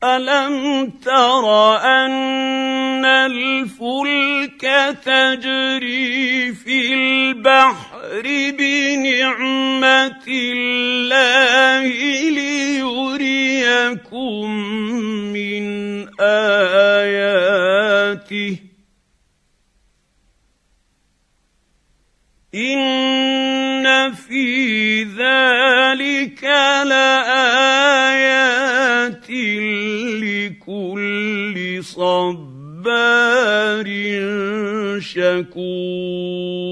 ألم تر أن الفلك تجري في البحر بنعمة الله ليريكم من آياته إن في ذلك لآيات لكل صبار شكور.